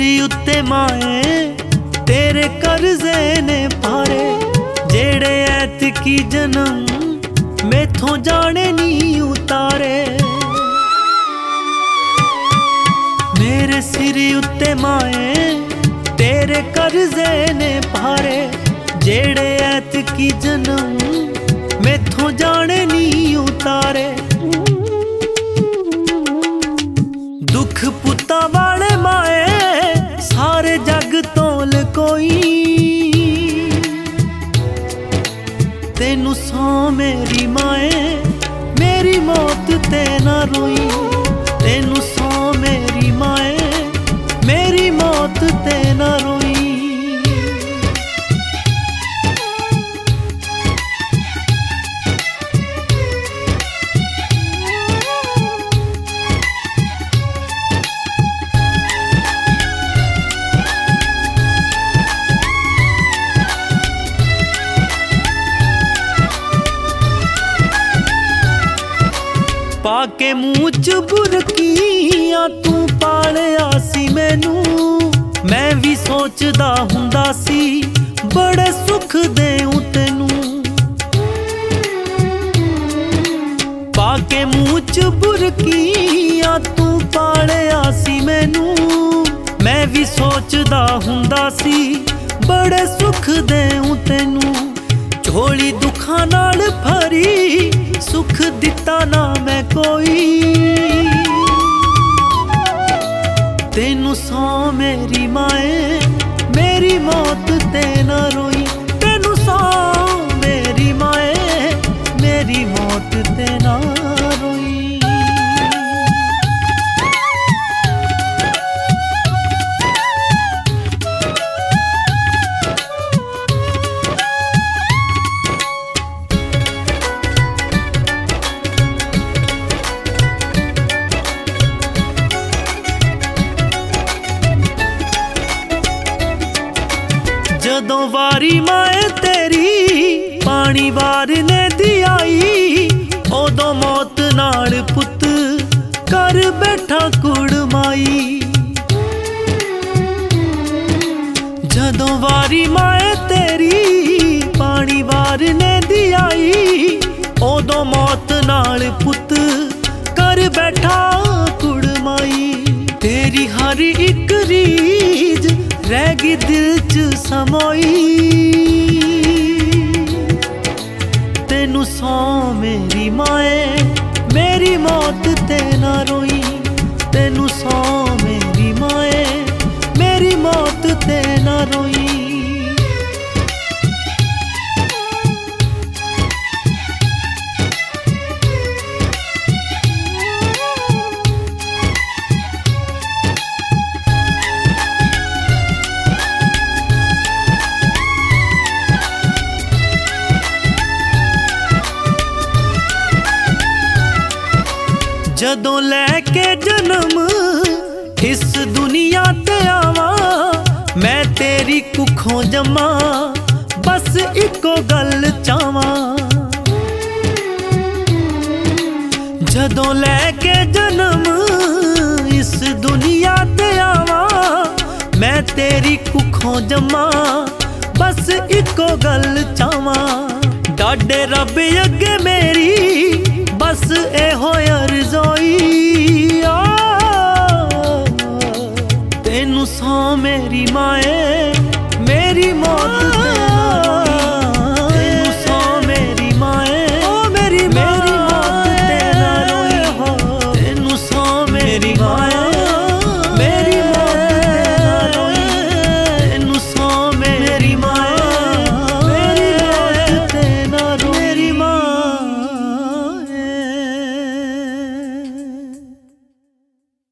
उत्ते माए तेरे कर्जे ने पारे, जेड़े ऐतकी जन्म मैथों जाने नी उतारे। मेरे सिर उत्ते माए तेरे कर्जे ने पारे, जेड़े ऐतकी जन्म मैथों जाने नी उतारे। दुख पुता वाले माए सारे जग तोल कोई, तेनू सौ मेरी माए मेरी मौत ते ना रोई। तेनू सौ मेरी माए मेरी मौत ते ना रोई। पाके मूँह च बुरकियां तू पालिया सी मैनू, मैं भी सोचदा हुंदा सी बड़े सुख देऊं तेनू। पाके मूँह च बुरकियां तू पालिया सी मैनू, मैं भी सोचदा हुंदा सी बड़े सुख देऊं तेनू। झोली दुखां नाल भरी सुख दिता ना मैं कोई, तेनू सौ मेरी माए मेरी मौत ते ना रोई। तेनू सौ मेरी माए मेरी मौत ते ना रोई। जदों वारी माए तेरी पानी वार ने दी आई, ओदों मौत नाल पुत कर बैठा कुड़माई। जदों वारी माए तेरी पानी वार ने दी आई, ओदों मौत नाल पुत कर बैठा कुड़माई। तेरी हर एक रीज रह गई दिल च समोई, तेनू सौ मेरी माए मेरी मौत ते ना रोई। तेनू सौ मेरी माए मेरी मौत ते ना रोई। जदों लैके जन्म इस दुनिया ते आवा, मैं तेरी कुखों जमा बस इको गल चावा। जदों लैके जन्म इस दुनिया ते आवा, मैं तेरी कुखों जमा बस इको गल चावा। डाडे रब अगे मेरी बस एहो अर्ज़ोई, तेनू सौ मेरी माए